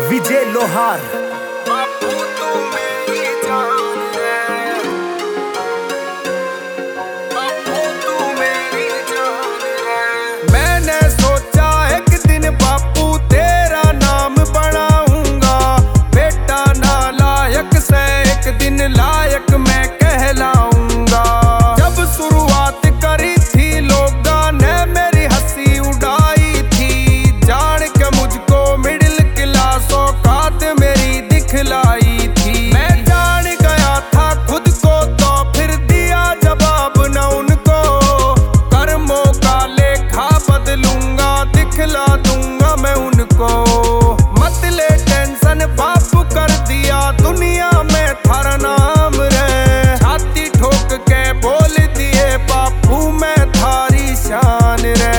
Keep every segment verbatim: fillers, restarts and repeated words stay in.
विजय लोहार। बापू तू मेरी जान है, बापू तू मेरी जान है। मैंने सोचा एक दिन बापू तेरा नाम बनाऊंगा, बेटा नालायक से एक दिन लायक मैं कहलाऊंगा। जब शुरुआत करी थी लोगों ने मेरी हंसी उड़ाई थी, जान के मुझको मिडिल क्लास औकात मेरी दिखलाई थी। मैं जान गया था खुद को तो फिर दिया जवाब न उनको, कर्मों का लेखा बदलूंगा दिखला दूंगा मैं उनको। मत ले टेंशन बापू कर दिया दुनिया में थारा नाम रे, छाती ठोक के बोल दिए बापू मैं थारी शान रे।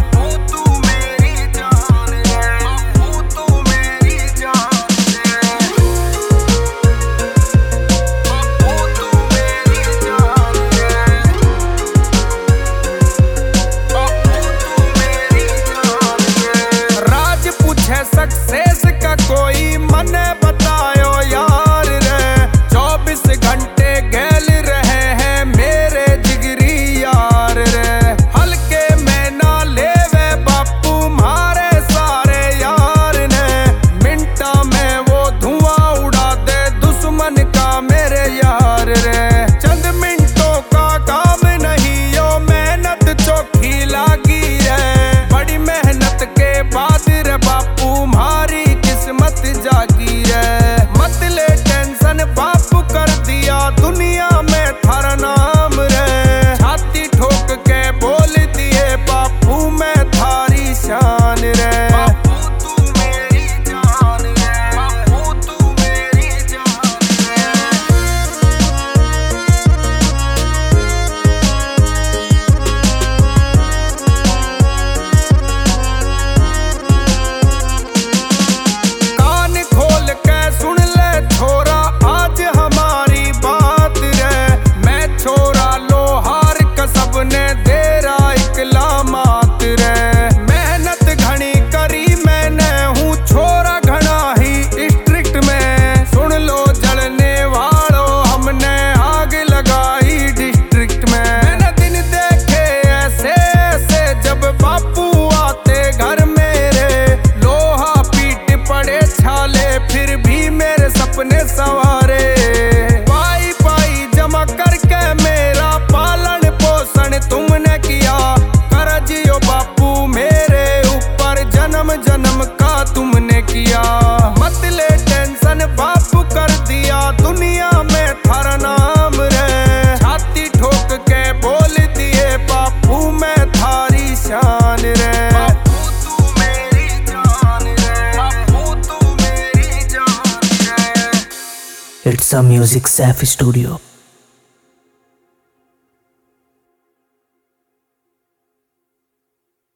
सक्सेस का कोई मने बतायो यार रे, चौबीस घंटे गैल रहे हैं मेरे जिगरी यार रे। हल्के में ना लेवे बापू मारे सारे यार ने, मिनटा में वो धुआं उड़ा दे दुश्मन का मेरे यार रे। चंद मिनटों का काम नहीं यो मेहनत चौखी लागी रे, बड़ी मेहनत के बाद रे बापू मारी किस्मत जागी है। मत ले टेंशन बापू कर दिया दुनिया में थारा नाम रे, छाती ठोक के बोल दिए बापू मैं थारी शान रे। बापू तू मेरी जान है, बापू तू मेरी जान है। कान खोल के सुन ले छोरा आज हमारी बात रे, मैं छोरा लोहार कसब ने दे रहा इकला मात रे। मेहनत घनी करी मैंने हूँ छोरा घना ही स्ट्रिक्ट में, सुन लो जलने वालों हमने आग लगाई डिस्ट्रिक्ट में। मैंने दिन देखे ऐसे ऐसे जब बापू आते घर मेरे, लोहा पीट पड़े छाले फिर भी मेरे सपने सवारे। पाई पाई जमा करके मेरा पालन पोषण तुमने किया, कर जियो बापू मेरे ऊपर जन्म जन्म का तुमने किया। मत ले टेंशन बापू कर दिया दुनिया में थारा नाम रे, छाती ठोक के बोल दिए बापू मैं थारी शान रे। बापू तू मेरी जान रे, बापू तू मेरी जान रे। It's a music Saif studio.